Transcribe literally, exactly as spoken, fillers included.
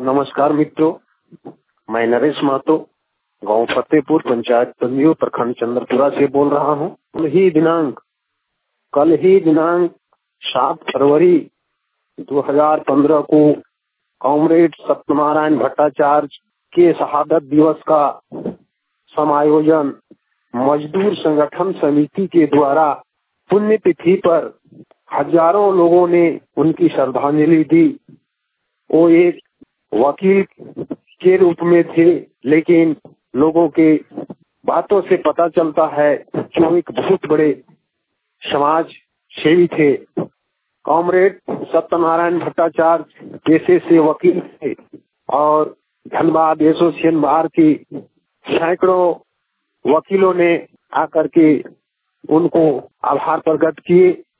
नमस्कार मित्रों, मैं नरेश महतो गांव फतेहपुर पंचायत पंदियो प्रखंड चंद्रपुरा से बोल रहा हूं। कल ही दिनांक कल ही दिनांक सात फरवरी दो हज़ार पंद्रह को कॉमरेड सत्यनारायण भट्टाचार्य के शहादत दिवस का समायोजन मजदूर संगठन समिति के द्वारा पुण्यतिथि पर हजारों लोगों ने उनकी श्रद्धांजलि दी। वो एक वकील के रूप में थे, लेकिन लोगों के बातों से पता चलता है कि वो एक बहुत बड़े समाज सेवी थे। कॉमरेड सत्यनारायण भट्टाचार्य पेशे से वकील थे और धनबाद एसोसिएशन बार की सैकड़ों वकीलों ने आकर के उनको आभार प्रकट किए।